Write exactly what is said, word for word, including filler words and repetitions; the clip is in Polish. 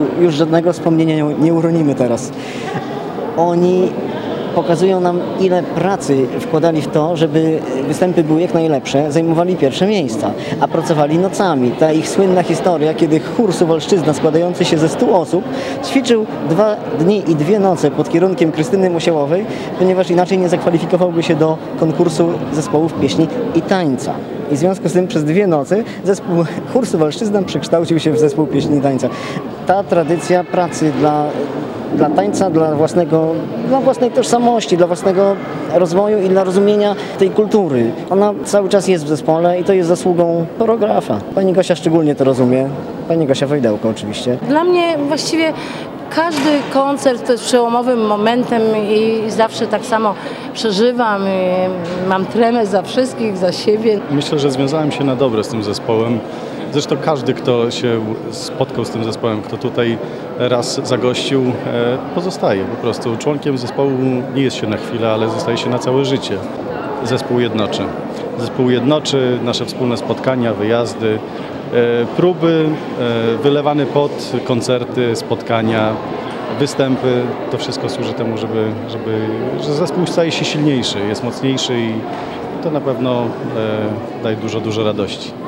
Już żadnego wspomnienia nie, nie uronimy teraz. Oni pokazują nam, ile pracy wkładali w to, żeby występy były jak najlepsze, zajmowali pierwsze miejsca, a pracowali nocami. Ta ich słynna historia, kiedy chór Suwalszczyzna składający się ze stu osób ćwiczył dwa dni i dwie noce pod kierunkiem Krystyny Musiełowej, ponieważ inaczej nie zakwalifikowałby się do konkursu zespołów pieśni i tańca. I w związku z tym przez dwie nocy zespół chór Suwalszczyzna przekształcił się w zespół pieśni i tańca. Ta tradycja pracy dla dla tańca, dla, własnego, dla własnej tożsamości, dla własnego rozwoju i dla rozumienia tej kultury. Ona cały czas jest w zespole i to jest zasługą choreografa. Pani Gosia szczególnie to rozumie. Pani Gosia Wojdełko oczywiście. Dla mnie właściwie każdy koncert to jest przełomowym momentem i zawsze tak samo przeżywam. Mam tremę za wszystkich, za siebie. Myślę, że związałem się na dobre z tym zespołem. Zresztą każdy, kto się spotkał z tym zespołem, kto tutaj raz zagościł, pozostaje po prostu. Członkiem zespołu nie jest się na chwilę, ale zostaje się na całe życie. Zespół jednoczy. Zespół jednoczy, nasze wspólne spotkania, wyjazdy, próby, wylewany pot, koncerty, spotkania, występy. To wszystko służy temu, żeby, żeby, że zespół staje się silniejszy, jest mocniejszy i to na pewno daje dużo, dużo radości.